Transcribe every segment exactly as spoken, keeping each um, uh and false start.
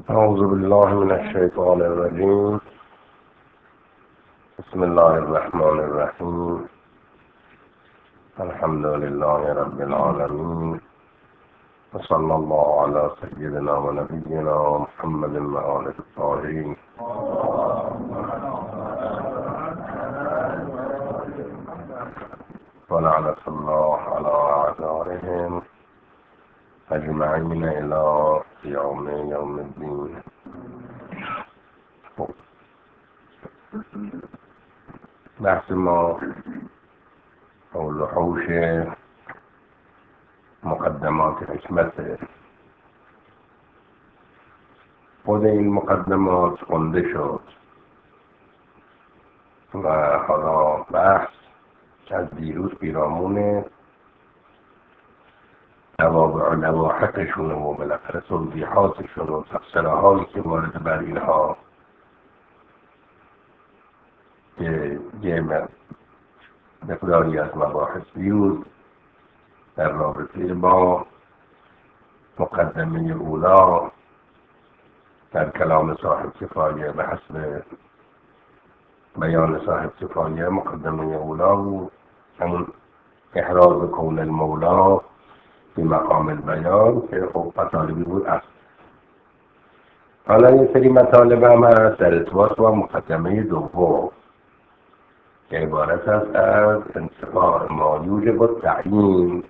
أعوذ بالله من الشيطان الرجيم. بسم الله الرحمن الرحيم. الحمد لله رب العالمين، وصلى الله على سيدنا ونبينا محمد وآله الطاهرين. ولعنة الله على أعدائهم أجمعين إلى يوم يوم الدين. بحث ما حول حوش مقدمات حکمت. خود این مقدمات خونده شد و حالا بحث از دیروز پیرامون توابع لواحقشون و بالاخره توضیحاتشون و تفسیره هایی که وارد بر اینها که یه مقداری از مباحث بیود در رابطه با مقدمه اولا در کلام صاحب کفایه به حسب بیان صاحب کفایه. مقدمه اولا بود همون احراز کون المولا به مقام البیان که خب مطالبی بود است. حالا یه سری مطالب هم هست در ارتباط با مقدمه دوم که عبارت است از انتفاع ما یوجب التعیین.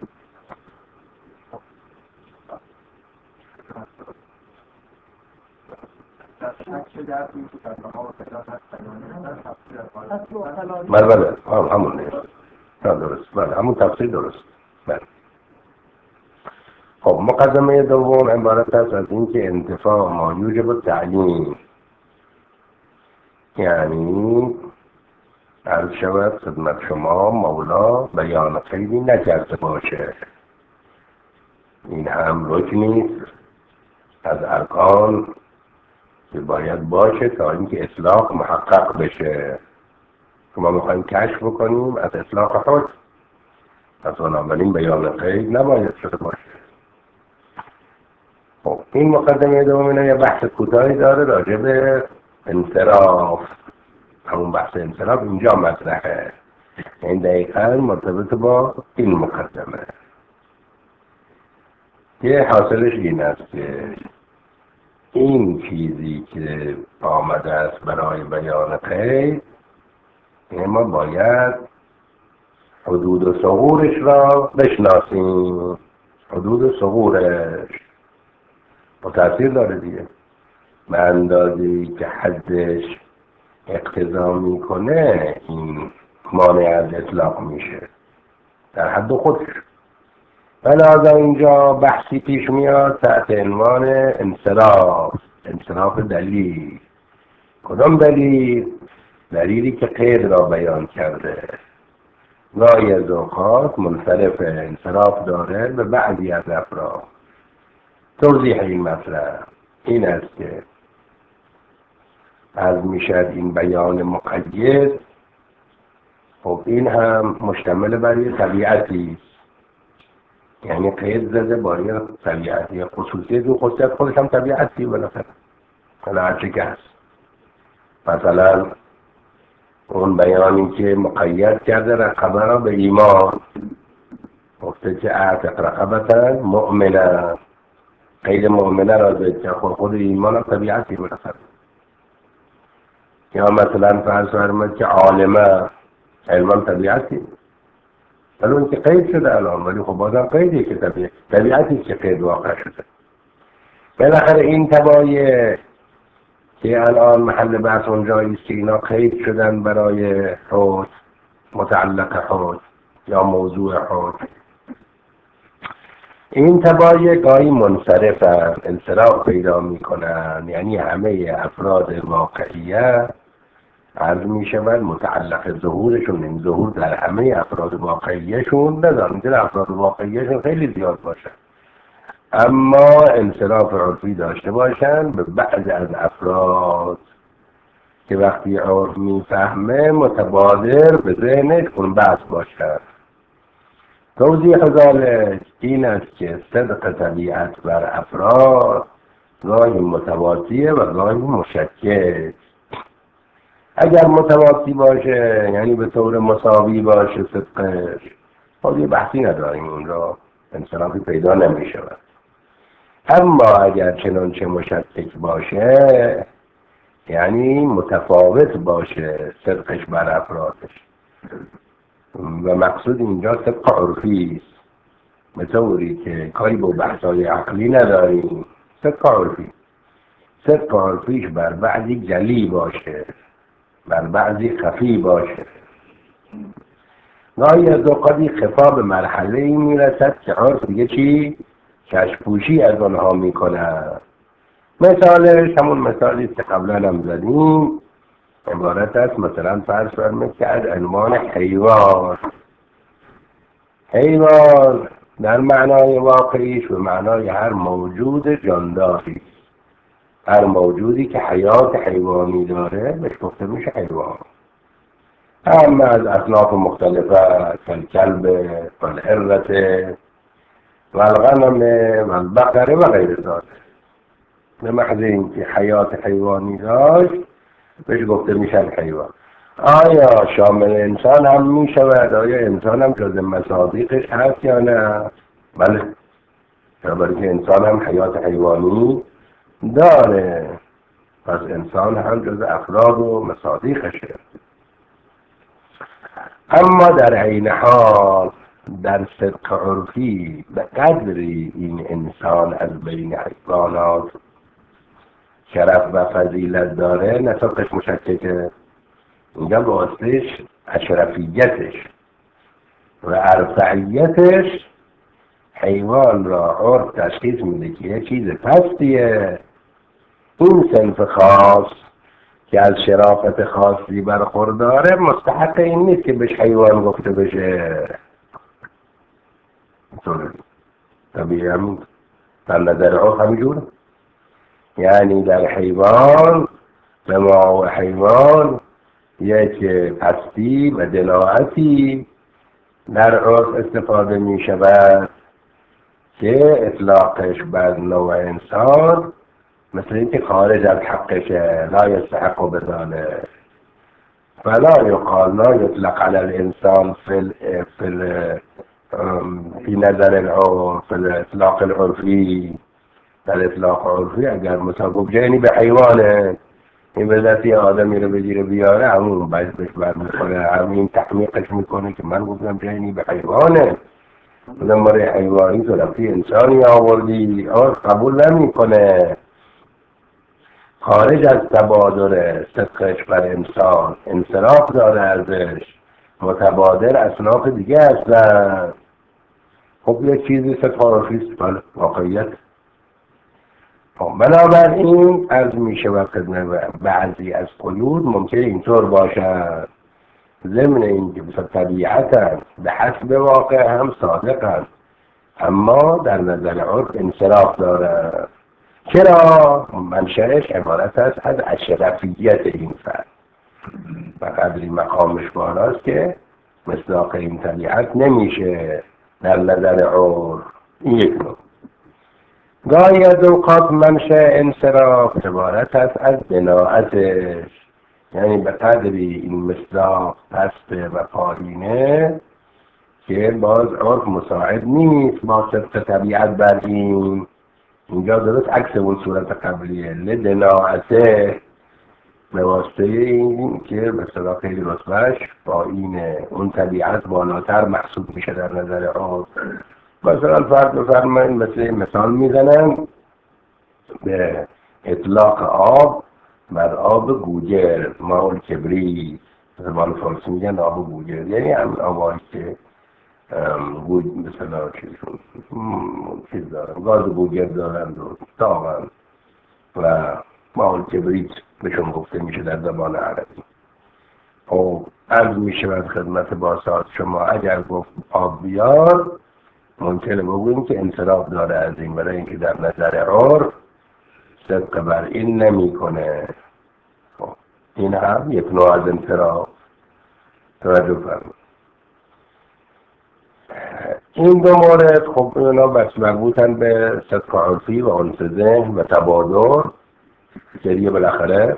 بله بله همون نیست درست، بله همون تفسیر درست. بله خب مقدمه دوم عبارت است از این که انتفاع ما یوجب التعیین، یعنی عرض شود خدمت شما مولا بیان خیلی نکرده باشه. این هم رکنی از ارکان که باید باشه تا اینکه اطلاق محقق بشه. ما میخوایم کشف بکنیم از اطلاق حکم، پس بنابراین بیان قید نباید شده باشه. خب این مقدمه دوم یه بحث کوتاهی داره راجع به انصراف. همون بحث انصراف اینجا مطرحه، این دقیقا مرتبط با این مقدمه که حاصلش این است که این چیزی که آمده است برای بیان قید، ما باید حدود و ثغورش را بشناسیم. حدود و ثغورش با تأثیر داره دیگه، به اندازه‌ای که حدش اقتضا میکنه این مانع از اطلاق میشه در حد خودش. بنابراین اینجا بحثی پیش میاد تحت عنوان انصراف. انصراف دلیل. کدام دلیل؟ دلیلی که قید را بیان کرده. گاهی از اوقات منصرف انصراف داره به بعضی از افراد. توضیح این مطلب این است که از میشد این بیان مقید، خب این هم مشتمل بر یه طبیعتی، یعنی قید زده با یه طبیعتی خصوصی دو خصوصیت خودش هم طبیعتی بالاخره حالا هرچه که هست. مثلا اون بیانی که مقید کرده رقبه را به ایمان، گفته که اعتق رقبتن مؤمنه، قید مؤمنه را زد که خود ایمان هم طبیعتی بالاخره. یا مثلا فرض فرمایید که عالمه، علم طبیعتی، ولی اون که قید شده الان، ولی خب بازم قیدی که طبیعت طبیعتی که قید واقع شده. بالاخره این تبایه که الان محل بحث اونجایی است که اینا قید شدن برای حکم، متعلق حکم یا موضوع حکم. این تبایه گاهی منصرفن، انصراف پیدا میکنن، یعنی همه افراد واقعیه عرض می شود متعلق ظهورشون، این ظهور در همه افراد واقعیشون ندارن، در افراد واقعیشون خیلی زیاد باشه، اما انصراف عرفی داشته باشن به بعض از افراد که وقتی عرف میفهمه متبادر به ذهنش اون بحث باشه. توضیح ذلك این است که صدق طبیعت بر افراد گاهی متواطیه و گاهی مشکک. اگر متواطی باشه یعنی به طور مساوی باشه صدقش، خب یه بحثی نداریم، اون را انصرافی پیدا نمی شود. اما اگر چنانچه مشکک باشه یعنی متفاوت باشه صدقش بر افرادش، و مقصود اینجا صدق عرفی است، به طوری که کاری با بحثای عقلی نداریم. صدق عرفی، صدق عرفیش بر بعضی جلی باشه، بر بعضی خفی باشه. گاهی از اوقاتی خفا به مرحله ای میرسد که عرف دیگه چی؟ چشم‌پوشی از آنها میکنه. مثالش همون مثالی که قبلا هم زدیم، عبارت است مثلا فرض فرمایید که از عنوان حیوان. حیوان در معنای واقعیش به معنای هر موجود جانداری، هر موجودی که حیات حیوانی داره بهش گفته میشه حیوان. اما از اصناف مختلفه کالکلب والحرة والغنم والبقره و غیر ذلك، به محض اینکه حیات حیوانی داشت بهش گفته میشن حیوان. آیا شامل انسان هم میشود؟ آیا انسان هم جز مصادیقش هست یا نه؟ بله، برای که انسان هم حیات حیوانی داره، پس انسان هم جز افراد و مصادیقشه. اما در عین حال در صدق عرفی به قدری این انسان از بین حیوانات شرف و فضیلت داره، نه صدقش مشککه، اینجا به واسطش اشرفیتش و ارفعیتش حیوان را عرف تشخیص میده که یه چیز پستیه. این صنف خاص که از شرافت خاصی برخورداره مستحق این نیست که بهش حیوان گفته بشه. طبیعی هم در نظر عرف همینجوره، یعنی در حیوان به ما حیوان یک پستی و دناعتی در عرف استفاده می شود که اطلاقش بر نوع انسان مثل اینکه خارج از حقشه، لا یستحق بذانه، فلا یقال لا یطلق علی الانسان فی فی نظر العرف، فی الاطلاق العرفی. در اطلاق عرفی اگر مثلا گفت جنی به حیوانه، این به دستی آدمی رو بگیره بیاره همون باید بهش برمیخوره، همین تحمیقش میکنه که من گفتم جنی به حیوانه، بودم برای حیوانی تو رفتی انسانی آوردی، عرف قبول نمیکنه، خارج از تبادر صدقش بر انسان، انصراف داره ازش، متبادر اصناف دیگه هستن. خب یک چیزی صدق عرفی است، واقعیت. بنابراین عرض می شود خدمت بعضی از قیود ممکن اینطور باشد، ضمن اینکه به طبیعتا به حسب واقع هم صادقند، اما در نظر عرف انصراف دارد. چرا؟ منشأش عبارت است از اشرفیت این فرد و قدری مقامش بالاست که مصداق این طبیعت نمیشه در نظر عرف. این یک نوع. گاهی از اوقات منشأ انصراف عبارت است از بناعتش، یعنی به قدری این مصداق پست و پایینه که باز عرف مساعد نیست با صدق طبیعت بر این. اینجا درست عکس اون صورت قبلیه، لدناعته، به واسطه این که به صدا خیلی رتبهش با این اون طبیعت بالاتر محسوب میشه در نظر عرف. مثلا فرض بفرمایید مثل مثال میزنم به اطلاق آب بر آب گوجر، ماء کبریت، زبان فارسی میگن آب گوجر، یعنی همین آبایی که گوج مثلا چیزشون چیز دارن، گاز گوجر دارند و داغن و ماء کبریت بهشون گفته میشه در زبان عربی. خب عرض میشه از خدمت باسط شما اگر گفت آب بیار، ممکنه بگوییم که انصراف داره از این، برای اینکه در نظر عرف صدق بر این نمی کنه. خب این هم یک نوع از انصراف. توجه فرمایید. این دو مورد خب اینا بس مربوطن به صدق عرفی و انس ذهن و تبادر که دیگه بالاخره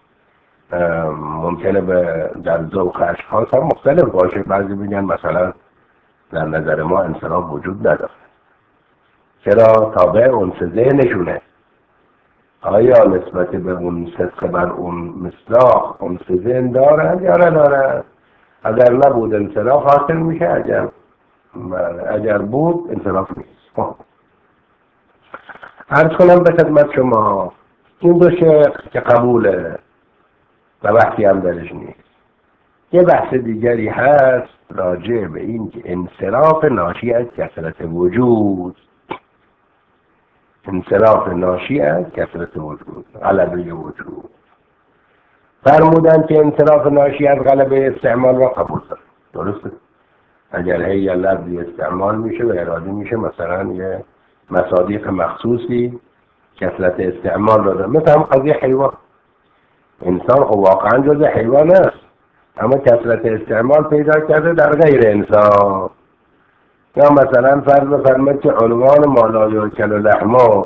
ممکنه به در ذوق اشخاص هم مختلف باشه. بعضی میگن مثلا در نظر ما انصراف وجود نداره. چرا؟ تابع انس ذهنشونه. آیا نسبت به اون صدق بر اون مصداق انس ذهن دارن یا ندارن؟ اگر نبود انصراف حاصل میشه، اگر اگر بود انصراف نیست. خب عرض کنم به خدمت شما این دو شق که قبوله و بحثی هم درش نیست. یه بحث دیگری هست راجع به این که انصراف ناشی از کثرت وجود، انصراف ناشی از کثرت وجود، غلبه وجود. فرمودن که انصراف ناشی از غلبه استعمال را قبول دارن. درسته؟ اگر هی یا لفظی استعمال میشه و اراده میشه مثلا یه مصادیق مخصوصی کثرت استعمال را داره، مثلا قضیه حیوان. انسان خب واقعا جز حیوان است، اما کثرت استعمال پیدا کرده در غیر انسان. یا مثلا فرض بفرمایید که عنوان ما لا یؤکل لحمه،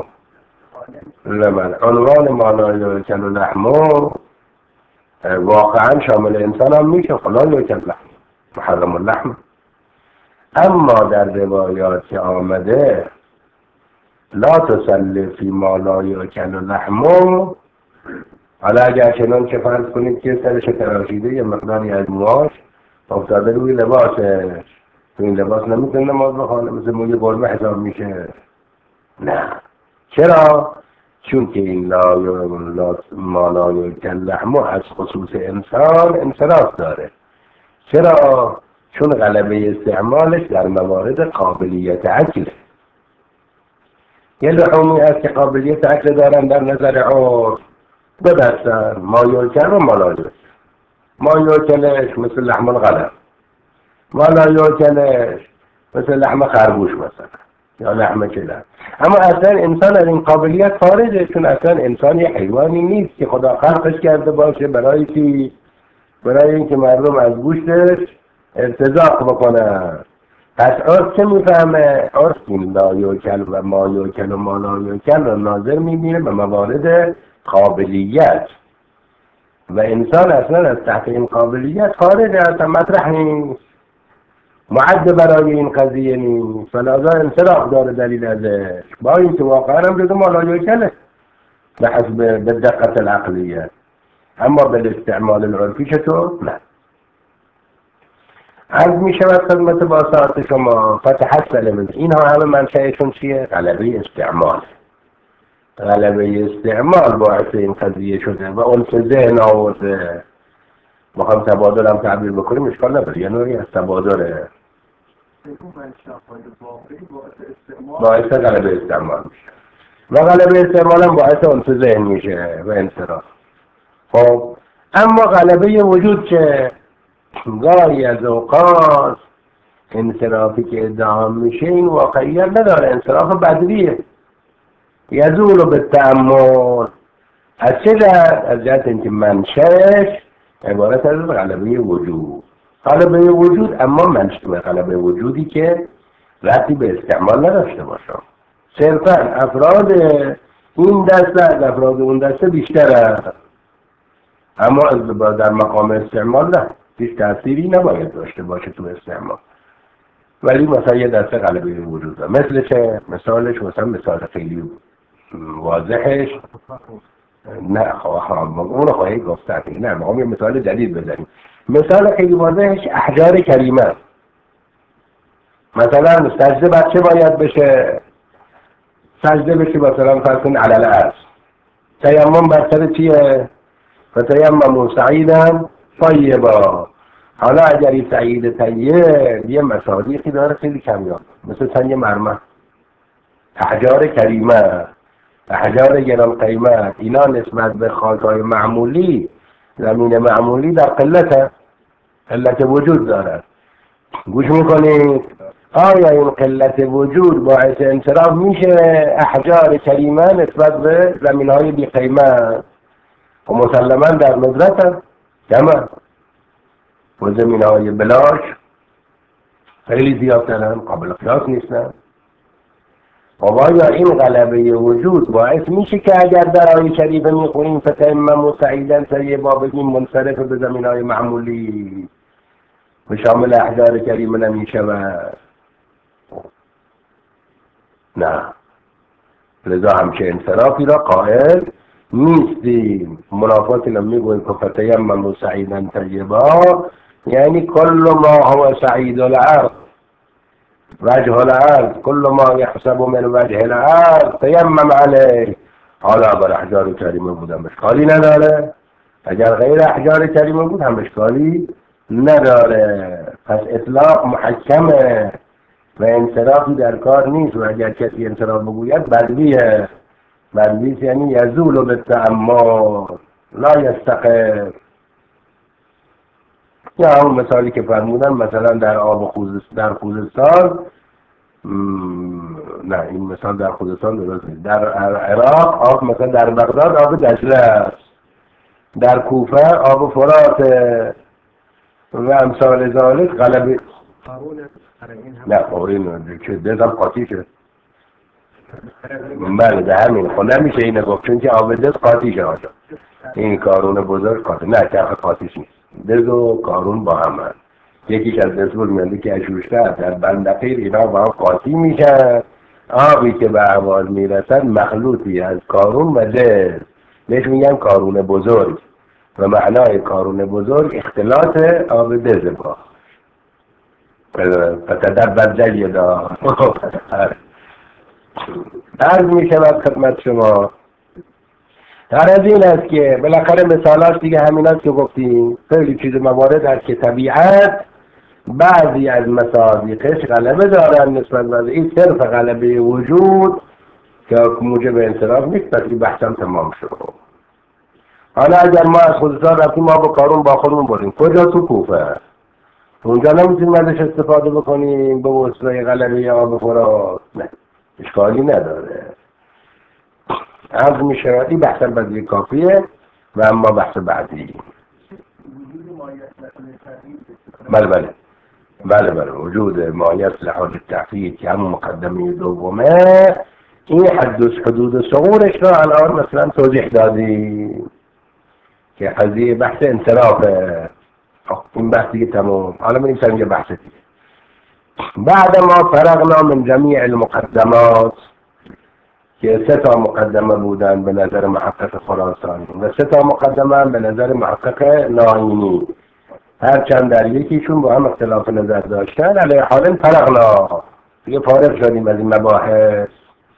عنوان ما لا یؤکل لحمه واقعا شامل انسان هم میشه، لا یؤکل لحمه، محرم اللحم. اما در روایات که آمده لا تسلی فی ما لا یؤکل لحمه، حالا اگر چنان که فرض کنید که سرش تراشیده یه مقداری از موهاش افتاده روی لباسش، تو این لباس نمیتونه نماز بخونه، مثل موی گربه حساب میشه. نه. چرا؟ چون که این لا ما لا یؤکل لحمه از خصوص انسان انصراف داره. چرا؟ چون غلبه استعمالش در موارد قابلیت عقله. یه لحومی هست که قابلیت عقل دارن در نظر عرف دو دستن، ما یؤکل و ما لا یؤکل. ما یؤکلش مثل لحم الغنم، ما لا یؤکلش مثل لحم خرگوش مثلا یا لحم کلاب. اما اصلا انسان از این قابلیت خارجه، چون اصلا انسان یه حیوانی نیست که خدا خلقش کرده باشه برای که برای اینکه مردم از گوشتش ارتزاق بکنن. پس عرف چه میفهمه؟ عرف این لا یؤکل و ما یؤکل و ما لا یؤکل را ناظر میبینه به موارد قابلیت و انسان اصلا از تحت این قابلیت خارج اصلا مطرح نیست، معد برای این قضیه نیست، فلذا انصراف داره دلیل ازش، با این که واقعا هم جزو ما لا یؤکله به حسب به دقت العقلیه، اما به استعمال العرفی چطور؟ نه. عرض می شود خدمت با ساعت شما فتحصل من اینها همه منشأشون چیه؟ غلبه استعمال. غلبه استعمال باعث این قضیه شده و اون که ذهن آورده. بخوام تبادل هم تعبیر بکنیم اشکال نداره، یه نوعی از تبادله باعث غلبه استعمال میشه و غلبه استعمال هم باعث اون که ذهن میشه و انصراف. خب اما غلبه وجود که گاهی از اوقات انصرافی که ادعا میشه این واقعیت نداره، انصراف بدریه، یزول به تأمل. از چه جهت؟ از جهت اینکه منشأش عبارت از غلبه وجود، غلبه وجود، اما منشأ غلبه وجودی که ربطی به استعمال نداشته باشه. صرفا افراد این دسته از افراد اون دسته بیشتر است، اما در مقام استعمال نه، هیچ تأثیری نباید داشته باشه تو استعمال. ولی مثلا یه دسته غلبه وجود داره. مثل چه؟ مثالش مثلا مثال خیلی واضحش نه خواهم اون رو خواهی گفتن، نه ما یه مثال جدید بزنیم. مثال خیلی واضحش احجار کریمه. مثلا سجده بر چه باید بشه؟ سجده بشه مثلا فرض کن علی الارض. تیمم بر سر چیه؟ فتیمموا صعیدا طیبا. حالا اگر این سعید طیب یه مصادیقی داره خیلی کمیاب، مثل سنگ مرمر، احجار کریمه، احجار گران قیمت، اینا نسبت به خاک‌های معمولی، زمین معمولی در قلت قلت وجود دارد. گوش میکنید؟ آیا این قلت وجود باعث انصراف میشه احجار کریمه نسبت به زمین‌های بی قیمت؟ و مسلما در ندرت هم جمع و زمین‌های بلاش خیلی زیادترن، قابل قیاس نیستن. خب آیا این غلبه وجود باعث میشه که اگر در آیه شریفه میخونیم فتیمموا صعیدا طیبا بگیم منصرف به زمینهای معمولی و شامل احجار کریمه نمیشود؟ نه، لذا همچه انصرافی را قائل نیستیم. منافاتی را میگویم که فتیمموا صعیدا طیبا یعنی کل ما هو سعید الارض وجه الارض، کل ما یحسب من وجه الارض تیمم علیه. حالا اگر احجار کریمه بود هم اشکالی نداره، اگر غیر احجار کریمه بود هم اشکالی نداره. پس اطلاق محکمه و انصرافی در کار نیست و اگر کسی انصراف بگوید بدویه. بدویست یعنی یزول بالتأمل لا یستقر. یا همون مثالی که فرمودن مثلا در آب خوزستان، در خوزستان نه این مثال در خوزستان درست نیست، در عراق آب مثلا در بغداد آب دجله است، در کوفه آب فرات و امثال ذالک. غلبه نه قارون که دزم قاطی شد. بله به همین خب نمیشه اینه گفت چون که آب دز قاطی شد. این کارون بزرگ قاطی نه چرخ قاطیش نیست. دز و کارون با هم هست. یکیش از دزبول میانده که اشوشته در بندقیر اینا با هم قاطی میشن. آبی که به احوال میرسد مخلوطی از کارون و دز، بهش میگن کارون بزرگ و معنای کارون بزرگ اختلاط آب دز با فتدبر جیدا. عرض می شود خدمت شما در از این است که بالاخره مثالاش دیگه همین است که گفتیم. خیلی چیز موارد هست که طبیعت بعضی از مصادیقش غلبه دارن نسبت به این صرف غلبه وجود که موجب انصراف نیست. پس این بحثم تمام شد. حالا اگر ما از خودستان رفتیم ما با کارون با خودمون بریم کجا؟ تو کوفه. اونجا نمیتونیم ازش استفاده بکنیم به وسیله غلبه آب فرات؟ نه اشکالی نداره. عرض می شود این بحث بعدی کافیه و اما بحث بعدی بله بله بله بله وجود مایه لحاظ التعقید که همون مقدمه دومه این حدث حدود صغورش را الان مثلا توضیح دادیم که قضیه بحث انصرافه. این بحث دیگه تمام. حالا بریم سر یه بحث دیگه. بعد ما فرغنا من جمیع المقدمات که سه تا مقدمه بودن به نظر محقق خراسانی و سه تا مقدمه به نظر محقق ناینی، هرچند در یکیشون با هم اختلاف نظر داشتن. علیه حال فرغنا دیگه فارغ شدیم از این مباحث.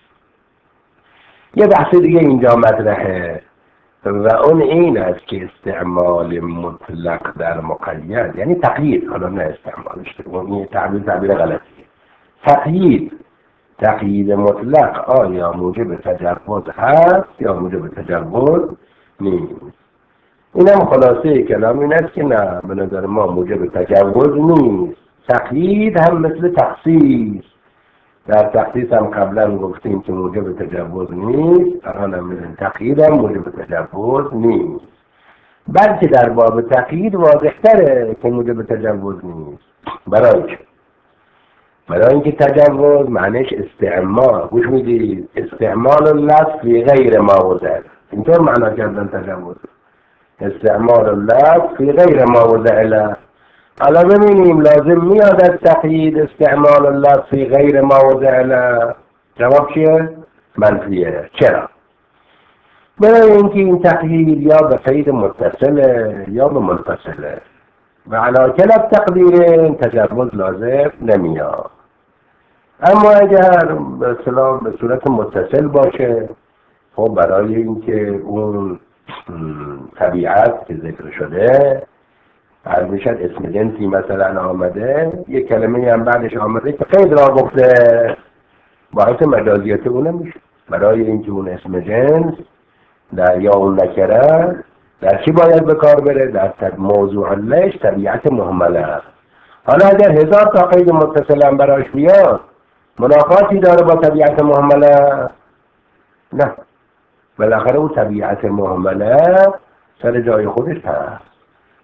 یه بحث دیگه اینجا مطرحه و اون این است که استعمال مطلق در مقید یعنی تقیید، حالا نه استعمالش اون تعبیر تعبیر غلطیه. تقیید تقیید مطلق آیا موجب تجرد هست یا موجب تجرد نیست؟ این هم خلاصه کلام این است که نه، به نظر ما موجب تجرد نیست. تقیید هم مثل تخصیص. در تخصیص هم قبلا گفتیم که موجب تجرد نیست، الان هم میگیم تقیید هم موجب تجرد نیست. بلکه در باب تقیید واضح‌تره که موجب تجرد نیست. برای چه؟ برای اینکه تجرد معنیش استعمال، گوش میدید، استعمال اللفظ فی غیر ما وضع. اینطور معنا کردن تجرد، استعمال اللفظ فی غیر ما وضع له. حالا ببینیم لازم میاد از تقیید استعمال اللفظ فی غیر ما وضع له. جواب چیه؟ منفیه. چرا؟ برای اینکه این تقیید یا به قید متصله یا به منفصله و علی کل تقدیر تجرد لازم نمیاد. اما اگر به اصطلاح به صورت متصل باشه، خب برای اینکه اون طبیعت که ذکر شده هر میشد اسم جنسی مثلا آمده، یک کلمه هم بعدش آمده که قید را گفته، باعث مجازیت اون میشه. برای اینکه اون اسم جنس در یا اون نکره در چی باید به کار بره؟ در موضوع لش طبیعت مهمله. حالا اگر هزار تا قید متصل هم براش بیاد منافاتی داره با طبیعت مهمله؟ نه، بالاخره اون طبیعت مهمله سر جای خودش هست.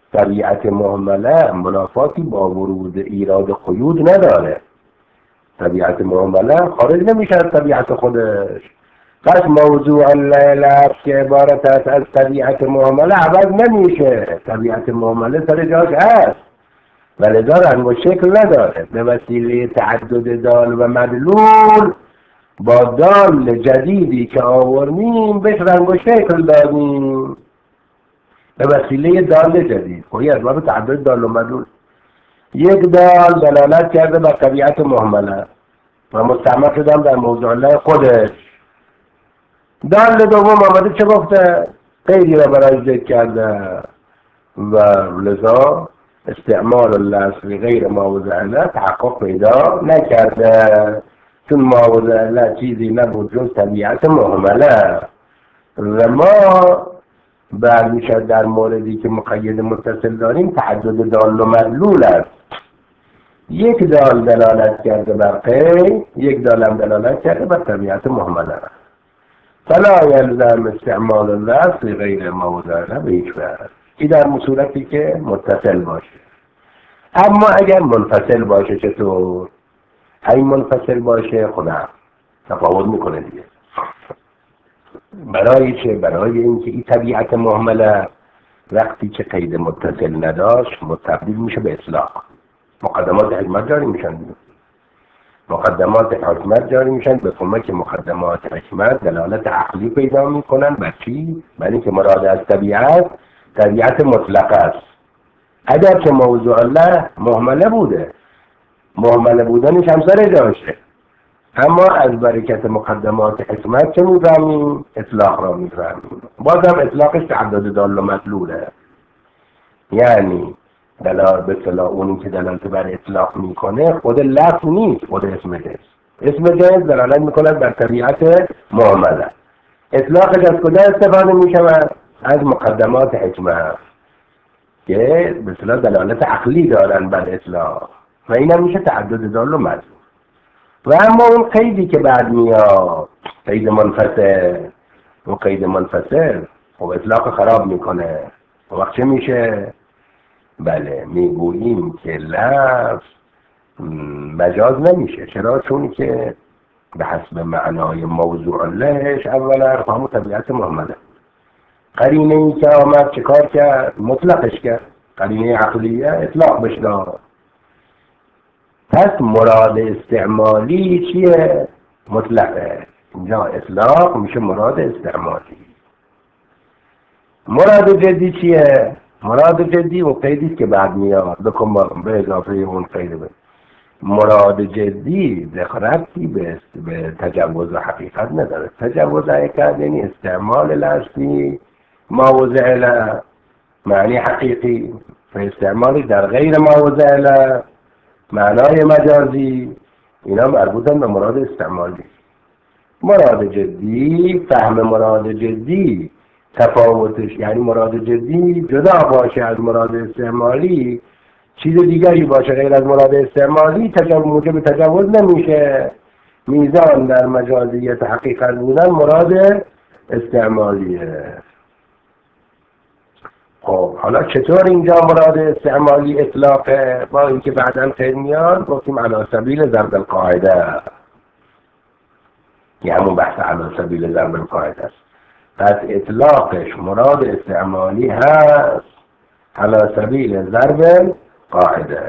طبیعت مهمله منافاتی با ورود ایراد قیود نداره. طبیعت مهمله خارج نمیشه از طبیعت خودش. پس موضوع لفظ که عبارت است از طبیعت مهمله عوض نمیشه. طبیعت مهمله سر جاش هست ولی دار رنگ و شکل نداره. به وسیله تعدد دال و مدلول با دال جدیدی که آوردیم بهش رنگ و شکل دادیم به وسیله دال جدید. خواهی از باب تعدد دال و مدلول یک دال دلالت کرده بر طبیعت مهمله و مستعمل شدم در موضوع الله خودش. دال دوم آمده چه گفته؟ غیری را برای ذکر کرده و لذا استعمال اللفظ غیر ما وضع له تحقق پیدا نکرده، چون ما وضع له چیزی نبود جز طبیعت مهمله. و ما بعد میشد در موردی که مقید متصل داریم تعدد دال و مدلول است. یک دال دلالت کرده بر غیر، یک دال هم دلالت کرده بر طبیعت مهمله. فلا یلزم استعمال اللفظ غیر ما وضع له به هیچ وجه. این در صورتی که متصل باشه. اما اگر منفصل باشه چطور؟ این منفصل باشه خدا تفاوت میکنه دیگه. برای چه؟ برای اینکه این طبیعت مهمله وقتی که قید متصل نداشت متبدیل میشه به اطلاق. مقدمات حکمت جاری میشن دیگه. مقدمات حکمت جاری میشن به کمک مقدمات حکمت دلالت عقلی پیدا میکنن. بر چی؟ برای اینکه مراد از طبیعت طبیعت مطلقه است. اگر که موضوع الله مهمله بوده، مهمله بودنش هم سر جاشه، اما از برکت مقدمات حکمت چه میفهمیم؟ اطلاق را میفهمیم. بازم اطلاقش تعدد دال و مدلوله، یعنی دلال به اصطلاح اونی که دلالت بر اطلاق میکنه خود لفظ نیست، خود اسم جنس. اسم جنس دلالت میکند بر طبیعت مهمله. اطلاقش از کجا استفاده میشود؟ از مقدمات حکمت که به اصطلاح دلالت عقلی دارن بر اطلاق و این هم میشه تعدد دال و مدلول. و اما اون قیدی که بعد میاد، قید منفصل، و قید منفصل خب اطلاق خراب میکنه. وقت چه میشه؟ بله میگوییم که لفظ مجاز نمیشه. چرا؟ چون که به حسب معنای موضوع لهش اولا همون طبیعت مهمله. قرینه ای که آمد چه کار کرد؟ مطلقش کرد. قرینه عقلیه اطلاق بش داد. پس مراد استعمالی چیه؟ مطلقه. اینجا اطلاق میشه مراد استعمالی. مراد جدی چیه؟ مراد جدی و قیدی که بعد میاد بکن به اضافه اون قید به مراد جدی دخرتی به به تجوز و حقیقت نداره. تجوز حقیقت یعنی استعمال لفظی ما وضع له معنی حقیقی و استعمالش در غیر ما وضع له معنای مجازی، اینا مربوطن به مراد استعمالی. مراد جدی، فهم مراد جدی تفاوتش، یعنی مراد جدی جدا باشه از مراد استعمالی، چیز دیگری باشه غیر از مراد استعمالی، تجاوز موجب تجاوز نمیشه. میزان در مجازیت حقیقت بودن مراد استعمالیه. خب حالا چطور اینجا مراد استعمالی اطلاقه؟ با اینکه بعداً خیلی میاد گفتیم علی سبیل ضرب القاعده، که همون بحث علی سبیل ضرب القاعده است. پس اطلاقش مراد استعمالی هست علی سبیل ضرب القاعده.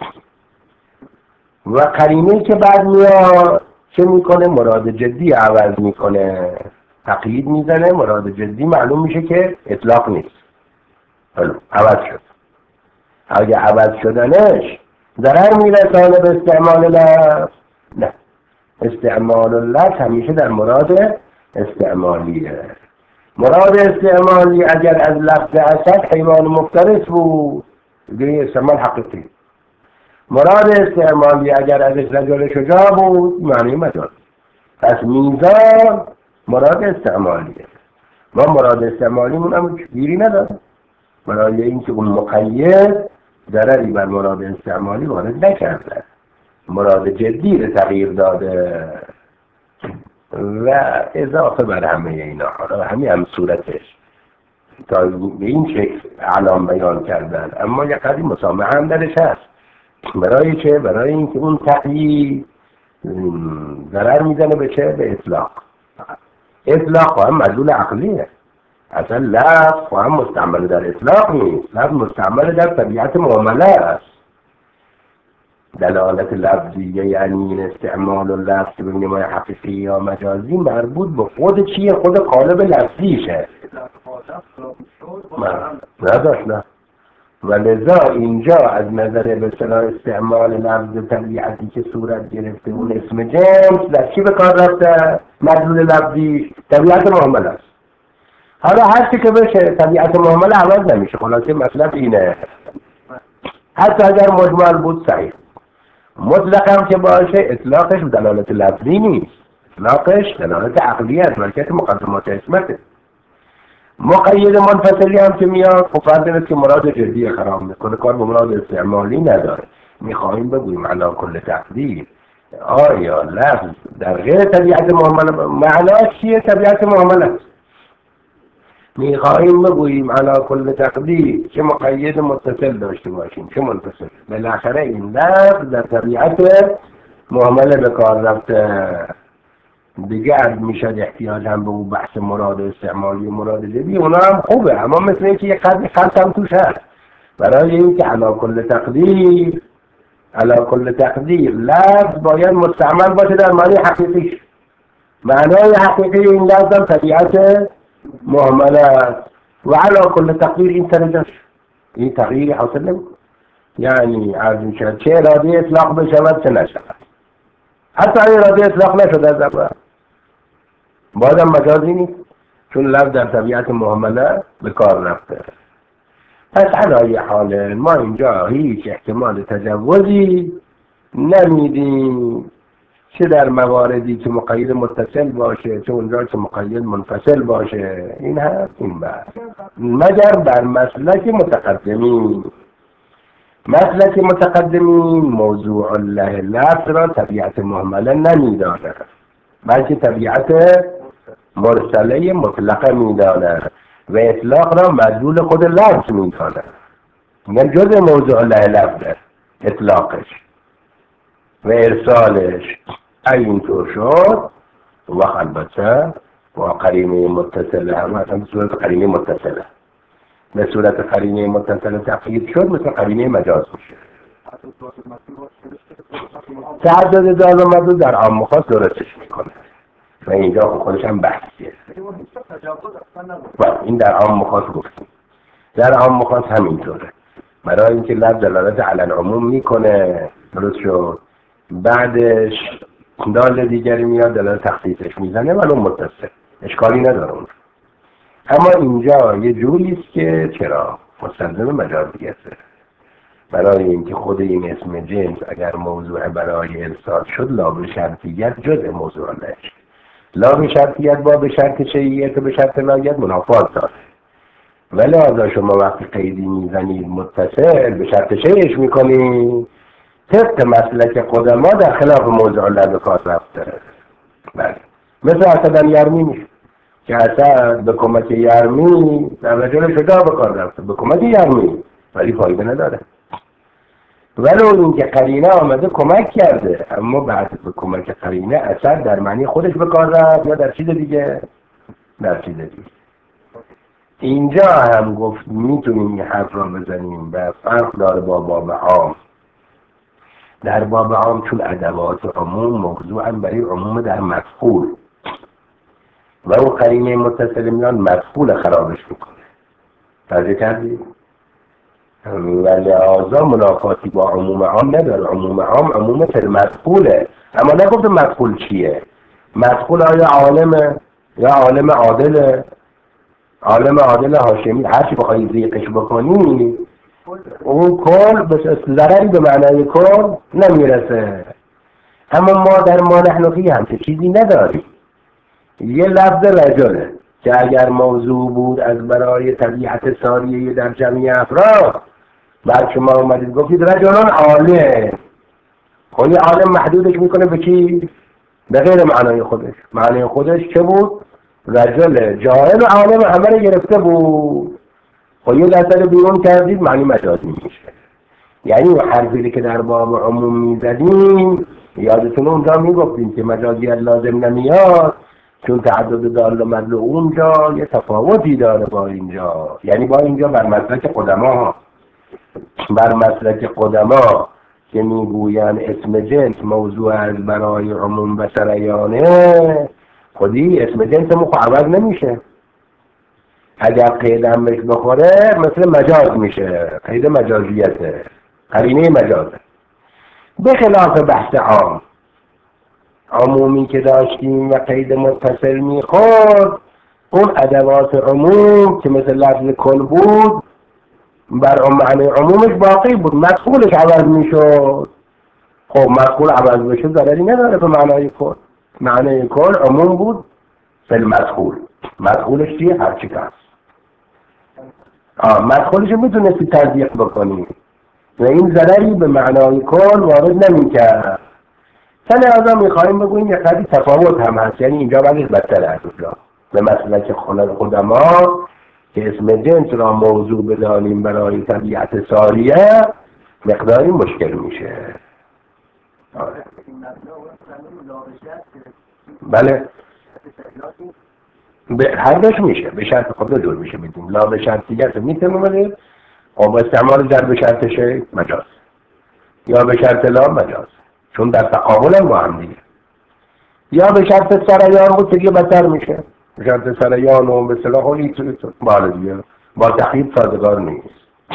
و قرینه که بعد میاد چه میکنه؟ مراد جدی عوض میکنه، تقیید میزنه. مراد جدی معلوم میشه که اطلاق نیست، حالا عوض شد. اگه عوض شدنش ضرر میرسانه به استعمال لفظ؟ نه، استعمال لفظ همیشه در مراد استعمالیه. مراد استعمالی اگر از لفظ اسد حیوان مفترس بود دیگه استعمال حقیقی. مراد استعمالی اگر ازش رجل شجاع بود معنی مجاز. پس میزان مراد استعمالیه. ما مراد استعمالیمون هم گیری نداره، برای اینکه اون مقید ضرری بر مراد استعمالی وارد نکرده، مراد جدی رو تغییر داده و اضافه بر همه اینا. حالا همین هم صورتش تا به این شکل اعلام بیان کردن. اما یک قدری مسامحه هم درش هست. برای چه؟ برای اینکه اون تقیید ضرر میزنه به چه؟ به اطلاق. اطلاق هم مدلول عقلیه. اصلا لفظ هم مستعمل در اطلاق نیست، لفظ مستعمل در طبیعت معامله است. دلالت لفظیه یعنی این استعمال و لفظ به نمای حقیقی یا مجازی مربوط به خود چیه؟ خود قالب لفظیشه. نداشت نه. و لذا اینجا از نظر به اصطلاح استعمال لفظ طبیعتی که صورت گرفته اون اسم جنس در چی به کار رفته؟ مدلول لفظی طبیعت معامله است. حالا هر چی که بشه طبیعت معامله عوض نمیشه. خلاصه مطلب اینه، حتی اگر مجمل بود صحیح. مطلق هم که باشه اطلاقش دلالت لفظی نیست، اطلاقش دلالت عقلی است، بلکه مقدمات اسمته. مقید منفصلی هم که میاد خب فرض اینه که مراد جدی خراب میکنه، کار به مراد استعمالی نداره. میخواهیم بگوییم علا کل تقدیر آیا لفظ در غیر طبیعت معامله معناش چیه؟ طبیعت معامله است. میخواهیم بگوییم علا کل تقدیر چه مقید متصل داشته باشیم چه منفصل، بالاخره این لفظ در طبیعت معامله به کار رفته. دیگه از میشد احتیاج هم به اون بحث مراد استعمالی و مراد جدی، اونا هم خوبه، اما مثل اینکه یک قدر خلط هم توش هست. برای اینکه علا کل تقدیر علا کل تقدیر لفظ باید مستعمل باشه در معنی حقیقیش. معنای حقیقی این لفظ هم طبیعت معامله است و علا کل تقدیر این ترجاش این تغییری حاصل نمیکنه. یعنی عرض میشد چه اراده اطلاق بشود چه نشود. حتی اراده اطلاق نشد از اول بازم مجازی نیست، چون لفظ در طبیعت معامله به کار رفته. پس علای حال ما اینجا هیچ احتمال تجوزی نمیدیم، چه در مواردی که مقید متصل باشه چه اونجا که مقید منفصل باشه. این هست این بحث، مگر بر مسلک متقدمین. مسلک متقدمین موضوع الله لفظ را طبیعت معامله نمیدانه، بلکه طبیعت مرسله مطلقه میدانه و اطلاق را مدلول خود لفظ میدانه. یعنی جزء موضوع الله لفظ اطلاقش و ارسالش. اینطور شد و البته با قرینه متصله هم اصلا به صورت قرینه متصله به صورت قرینه متصله تقیید شد، مثل قرینه مجاز میشه. تعدد دال و مدلول در عام و خاص درستش میکنه و اینجا خودش هم بحثیه. این در عام و خاص گفتیم، در عام و خاص همینطوره. برای اینکه لفظ دلالت علی العموم میکنه درست شد، بعدش دال دیگری میاد دلالت تخصیصش میزنه ولی متصل اشکالی نداره اون. اما اینجا یه جوری است که چرا مستلزم مجازیه، برای اینکه خود این اسم جنس اگر موضوع برای ارسال شد لابد شرطیت جزء موضوع نشه. لابد شرطیت با به شرط شیعیت و به شرط لایت منافات داره. ولی آزا شما وقتی قیدی میزنید متصل به شرط شیعش میکنید، طبق مسلک قدما در خلاف موضوع الله به کار رفته. بله، مثل اسدن یرمی میشه که اسد به کمک یرمی در رجل شجاع به کار رفته، به کمک یرمی، ولی فایده نداره. ولو اینکه قرینه آمده کمک کرده، اما بعد به کمک قرینه اسد در معنی خودش به کار رفت یا در چیز دیگه؟ در چیز دیگه. اینجا هم گفت میتونیم یه حرف را بزنیم و فرق داره با باب عام. در باب عام چون ادوات عموم موضوع هم برای عموم در مفعول و اون قرینه متصل میان مفعول خرابش میکنه. توجه کردید؟ و لحاظا منافاتی با عموم عام نداره. عموم عام عموم فی المفعوله، اما نگفت مفعول چیه. مفعول آیا عالمه یا عالم عادله؟ عالم عادل هاشمی هر چی بخوایی زیقش بکنی اون کل بس ضرری به معنای کل نمیرسه. اما ما در ما نحنفی هم که چیزی نداریم. یه لفظ رجله که اگر موضوع بود از برای طبیعت ساریه در جمعی افراد، بعد شما اومدید گفتید رجلان عالم، خب یه عالم محدودش میکنه به چی؟ به غیر معنای خودش. معنای خودش چه بود؟ رجل جاهل و عالم همه رو گرفته بود. خب یه درصد بیرون کردید معنی مجازی میشه. یعنی حرفی که در باب عموم میزدیم یادتون اونجا میگفتیم که مجازیت لازم نمیاد چون تعدد دال و مدلول اونجا یه تفاوتی داره با اینجا. یعنی با اینجا بر مسلک قدما بر مسلک قدما که میگوین اسم جنس موضوع از برای عموم و سریانه، خودی اسم جنس مخو عوض نمیشه. اگر قید هم بهش بخوره مثل مجاز میشه، قید مجازیته، قرینه مجازه. به خلاف بحث عام، عمومی که داشتیم و قید متصل میخورد، اون ادوات عموم که مثل لفظ کل بود بر معنی عمومش باقی بود، مدخولش عوض میشد. خب مدخول عوض بشه ضرری نداره به معنای کل. معنی کل عموم بود فی المدخول، مدخولش چیه؟ هرچی که هست. آه مدخولش میتونستی تضییق بکنی و این ضرری به معنای کل وارد نمیکرد. لذا میخوایم بگوییم یه قدری تفاوت هم هست، یعنی اینجا ولی بدتر از اونجا. به مسلک خدما که اسم جنس را موضوع بدانیم برای طبیعت ساریه مقداری مشکل میشه. آره. بله به هر دوش میشه، به شرط خود دو جور میشه بدیم. لا به شرطیت میتونیم بگیم خب استعمال در به شرط شی مجاز، یا به شرط لا مجاز، چون در تقابل هم با هم دیگه. یا به شرط سریان بود که دیگه بدتر میشه. به شرط سریان و به صلاح خودی تو بالا دیگه با تقیید سازگار نیست.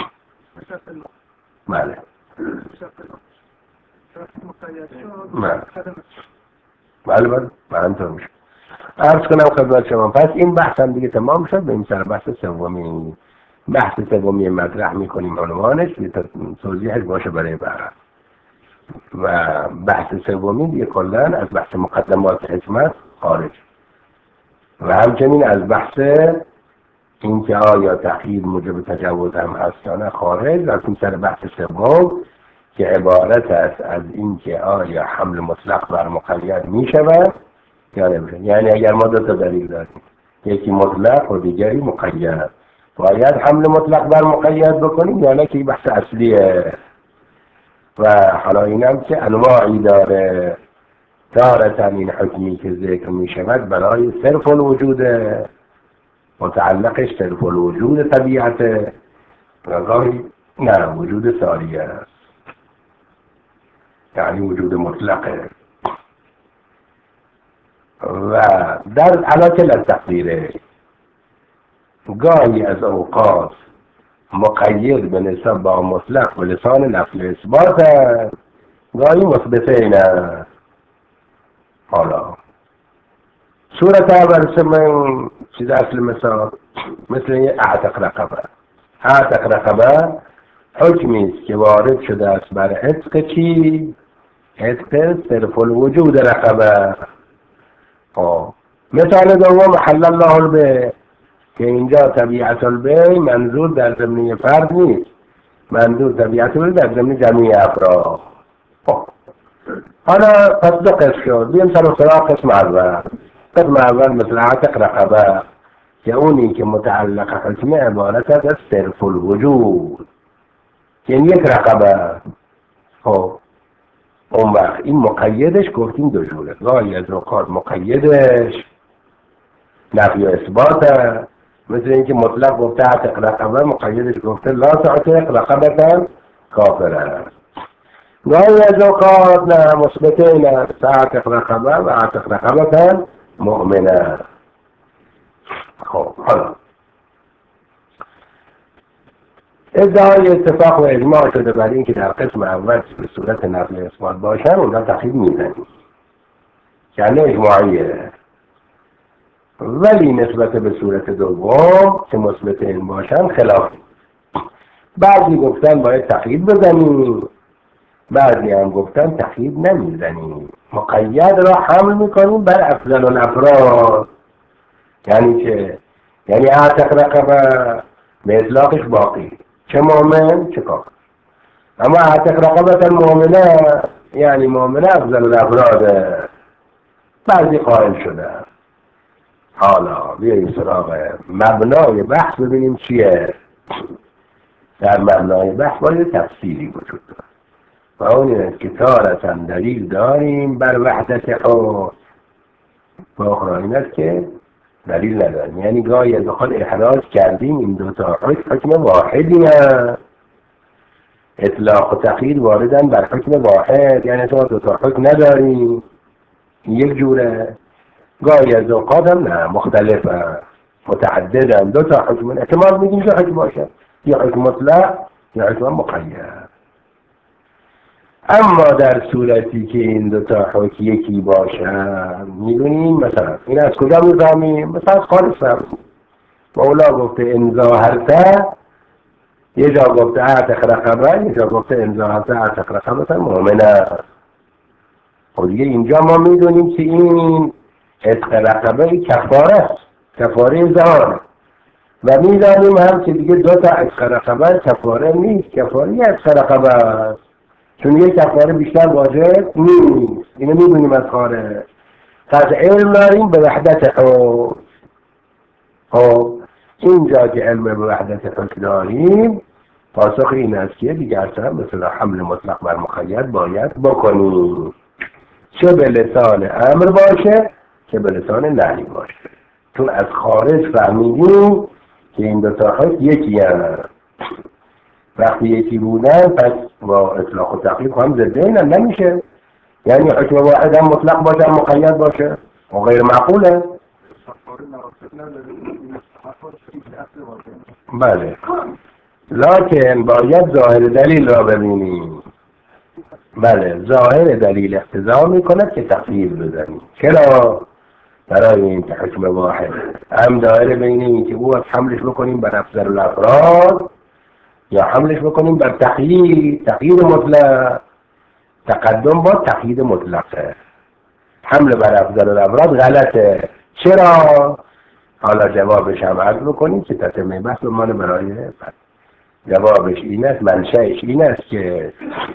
بله بله بله بله بله همطور میشه. عرض کنم خدمت شما، پس این بحث هم دیگه تمام شد. به این سر بحث سومی بحث سومی مطرح میکنیم، عنوانش توضیحش باشه برای بعد. و بحث سومی دیگه کلن از بحث مقدمات حکمت خارج و همچنین از بحث این که آیا تقیید موجب تجاوز هم هست یا نه خارج. از این سر بحث سوم که عبارت است از این که آیا حمل مطلق بر مقید می شود یا نمیشه. یعنی اگر ما دو تا دلیل داریم، یکی مطلق و دیگری مقید، باید حمل مطلق بر مقید بکنیم یا نه، که بحث اصلیه. و حالا اینم که انواعی داره. تارة این حکمی که ذکر می شود برای صرف الوجود، متعلقش صرف الوجود طبیعت، و گاهی نه وجود ساریه است، یعنی وجود مطلقه. و در علاکل التقدیره گاهی از اوقات مقید به نسبت با مطلق به لسان نفی اثبات است، گاهی مثبتین است. حالا صورت اول من چیز اصل مثال مثل اعتق رقبه. اعتق رقبه حکمی است که وارد شده است بر عتق چی؟ عتق صرف الوجود رقبه. آه. مثال دوم حل الله البیع، که اینجا طبیعت البیع منظور در ضمن فرد نیست، منظور طبیعت البیع در ضمن جمعی افراد. آه. حالا پس دو قسم شد. بیم سر و سراغ قسم اول. قسم اول مثل عتق رقبه که اونی که متعلق حکم عبارت است از صرف الوجود، یعنی یک رقبه. خب اون وقت این مقیدش گفتیم دو جوره. گاهی از اوقات مقیدش نفی و اثباته، مثل اینکه مطلق گفته عتق رقبه، مقیدش گفته لا تعتق رقبه کافره. گاهی از اوقات نه مثبتین است، عتق رقبه و عتق رقبه مؤمنه. خب حالا ادعای اتفاق و اجماع شده بر این که در قسم اول به صورت نفی اثبات باشن، اونها تقیید میزنیم یعنی اجماعیه. ولی نسبت به صورت دوم که مثبتین باشن خلافی. بعضی گفتن باید تقیید بزنیم، بعضی هم گفتن تقیید نمیزنیم، مقید را حمل میکنیم بر افضل الافراد. یعنی چه؟ یعنی عتق رقبه به اطلاقش باقی، چه مؤمن چه کافر. اما عتق رقبه مؤمنه یعنی مؤمنه افضل الافراد. بعضی قائل شده حالا بیاییم سراغ مبنای بحث ببینیم چیه. در مبنای بحث باید تفصیلی وجود دارد و اون این است که تارة دلیل داریم بر وحدت حکم و اخرى این است که دلیل نداریم، یعنی گاهی از خود احراز کردیم این دوتا حکم حکم واحدی هست، اطلاق و تقیید واردن بر حکم واحد، یعنی شما دوتا حکم نداریم یک جوره. گاهی از اوقات هم نه، مختلفه متعددن، دوتا حکم احتمال میدیم که حکم باشه، یا حکم مطلق یا حکم مقید. اما در صورتی که این دوتا حکم یکی باشن میدونیم مثلا این از کجا میفهمیم؟ مثلا از خالص فهمیم. مولا گفته انزا هرته، یه جا گفته اعتق رقبه، یه جا گفته انزا هرته اعتق رقبه مؤمنه. خب دیگه اینجا ما میدونیم که این اعتق رقبه کفاره است، کفاره زهانه، و میدانیم هم که دیگه دو تا اعتق رقبه کفاره نیست، کفاره اعتق رقبه است، چون یک کفاره بیشتر واجب نیست. اینو میدونیم از خارج. پس علم داریم به وحدت حکم. خب اینجا که علم به وحدت حکم داریم، پاسخ این است که دیگه اصلا مثلا حمل مطلق بر مقید باید بکنیم، چه به لسان امر باشه چه به لسان نهی باشه، چون از خارج فهمیدیم که این دو تا حکم یکی هست. وقتی یکی بودن پس با اطلاق و تقیید هم ضدین هم نمیشه، یعنی حکم واحد هم مطلق باشه هم مقید باشه و غیر معقوله. بله، لکن باید ظاهر دلیل را ببینیم. بله، ظاهر دلیل اقتضا میکند که تقیید بزنیم. چرا؟ برای این که حکم واحد هم دایره بین این که او از حملش بکنیم بر افضل الافراد یا حملش بکنیم بر تقیید، تقیید مطلق. تقدم با تقیید مطلقه، حمل بر افضل الافراد غلطه. چرا؟ حالا جوابش هم عرض بکنیم که تتمه بحث بمانه برای بحث. جوابش این است، منشأش این است که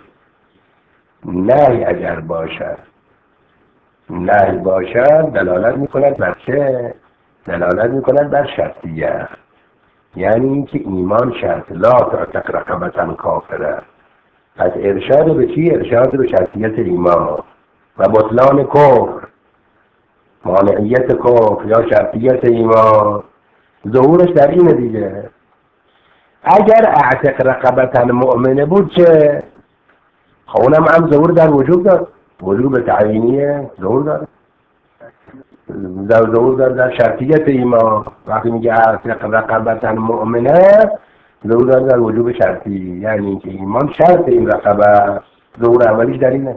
نهی اگر باشد، نهی باشد دلالت میکند بر چه؟ دلالت میکند بر شرطیه، یعنی اینکه ایمان شرط، لا تعتق رقبة کافره. پس ارشاد به چی؟ ارشاد به شرطیت ایمان و بطلان کفر، مانعیت کفر یا شرطیت ایمان. ظهورش در اینه دیگه. اگر اعتق رقبة مؤمنه بود چه؟ خونم هم ظهور در وجود دار، وجوب تعیینیه ظهور داره، در ظهور داره در شرطیت ایمان. وقتی میگه اعتق رقبة مؤمنه ظهور داره در وجوب شرطی، یعنی اینکه ایمان شرط این رقبه، ظهور اولیش در اینه.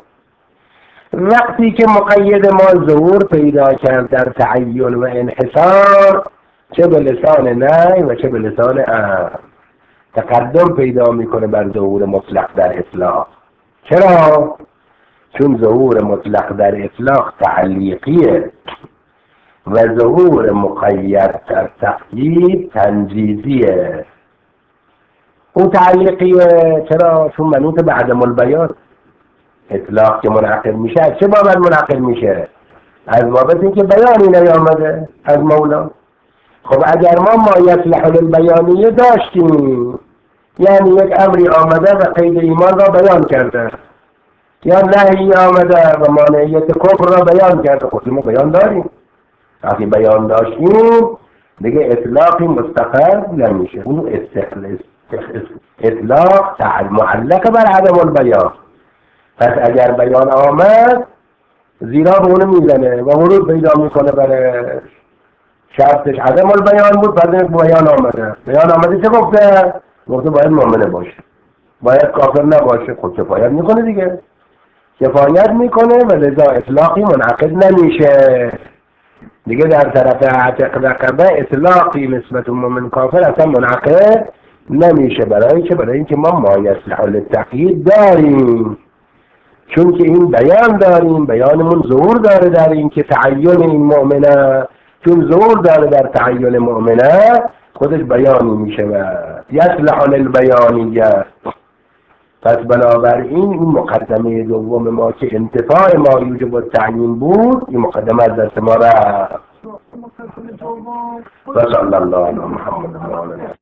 وقتی که مقید ما ظهور پیدا کرد در تعین و انحصار، چه به لسان نهی و چه به لسان امر، تقدم پیدا میکنه بر ظهور مطلق در اطلاق. چرا؟ چون ظهور مطلق در اطلاق تعلیقیه و ظهور مقید در تقیید تنجیزیه. او تعلیقیه چرا؟ چون منوط به عدم البیان. اطلاق که منعقد میشه از چه بابت منعقد میشه؟ از بابت اینکه بیانی نیامده از مولا. خب اگر ما ما یصلح للبیانیه داشتیم، یعنی یک امری آمده و قید ایمان را بیان کرده، یا نهی آمده و مانعیت کفر را بیان کرده، خود ما بیان داریم. وقتی بیان داشتیم دیگه اطلاقی مستقر نمیشه، اون استقلال اطلاق تعال معلق بر عدم البیان. پس اگر بیان آمد زیرا به اونو میزنه و ورود پیدا میکنه برای شرطش عدم البیان بود. پس بیان آمده، بیان آمده چه گفته؟ گفته باید مؤمنه باشه، باید کافر نباشه. خود کفایت میکنه دیگه، کفایت میکنه و لذا اطلاقی منعقد نمیشه دیگه. در طرف اعتق رقبه اطلاقی نسبت مؤمن کافر اصلا منعقد نمیشه. برای چه؟ برای اینکه ما ما یصلح للتقیید داریم، چون که این بیان داریم، بیانمون ظهور داره در این که تعین این مؤمنه، چون ظهور داره در تعین مؤمنه خودش بیانی میشه و یصلح للبیانیه. پس بنابراین این مقدمه دوم ما که انتفاع ما یوجب التعیین بود، این مقدمه از دست ما رفت. و صلی الله علی محمد و آله